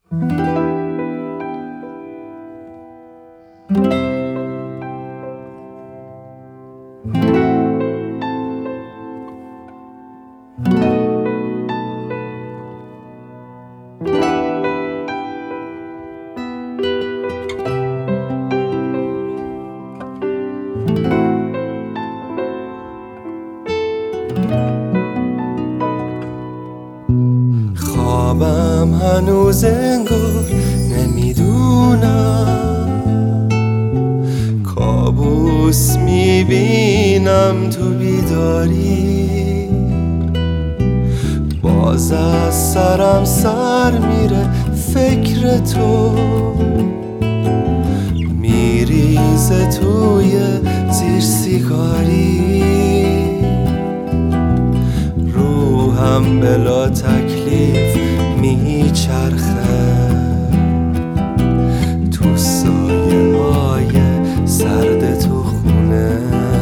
خوابم هنوز انگار نمیدونم، کابوس میبینم تو بیداری، باز از سرم سر میره فکر تو، میریزه توی زیر سیگاری، روحم بلا تکلیف میچرخه تو سایه های سرد تو خونه،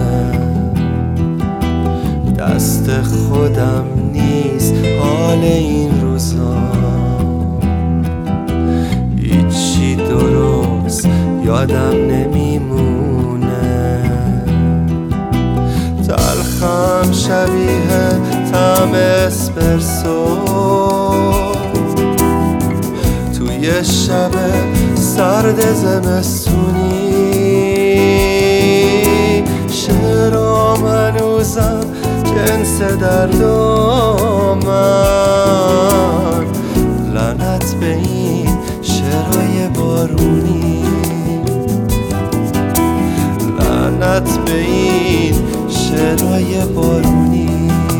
دست خودم نیست حال این روزا، هیچی درست یادم نمیمونه، تلخم شبیه طعم اسپرسو توی شب سرد زمستونی، شعرام هنوزم جنس دردامن، لعنت به این شعرهای بارونی، لعنت به این شعرهای بارونی.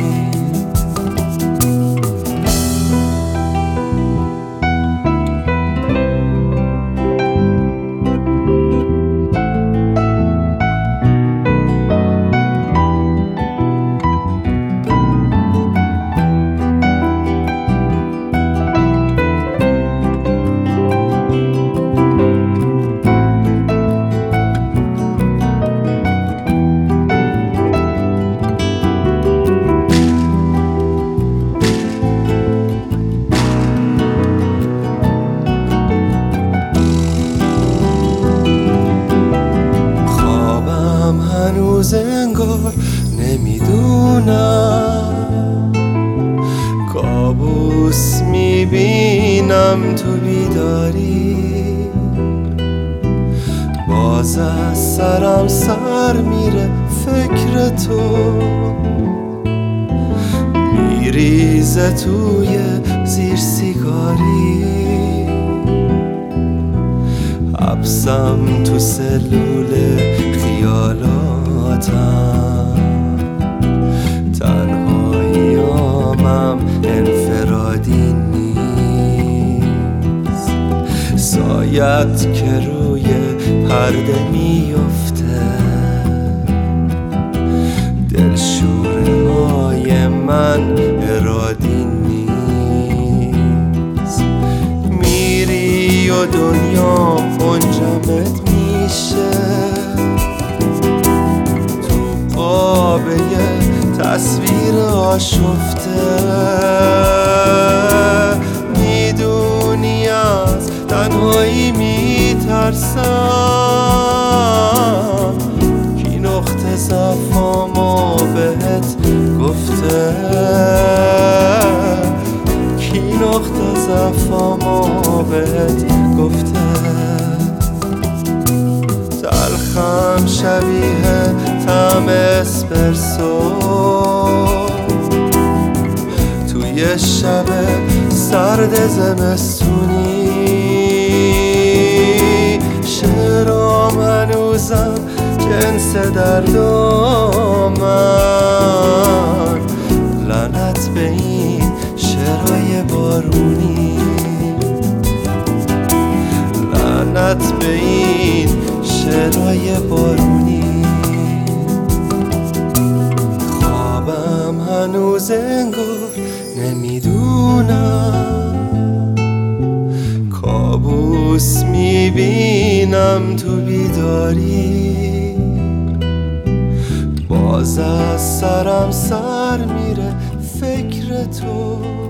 هنوز انگار نمیدونم، کابوس میبینم تو بیداری، باز از سرم سر میره فکر تو، میریزه توی زیر سیگاری، حبسم تو سلول خیالاتم، تنهاییامم انفرادی نیست، سایت که روی پرده میفته، دلشوره های من ارادی نیست، میری و دنیا منجمد میشه تو قاب یه تصویر آشفته، میدونی از تنهایی میترسم، کی نقطه ضعفامو بهت گفته، کی نقطه ضعفامو بهت گفته، تلخم شبیه طعم اسپرسو توی شب سرد زمستونی، شعرام هنوزم جنس دردامن، لعنت به این شعرهای بارونی، لعنت به این شعرهای بارونی. خوابم هنوز انگار نمیدونم، کابوس میبینم تو بیداری، باز از سرم سر میره فکر تو.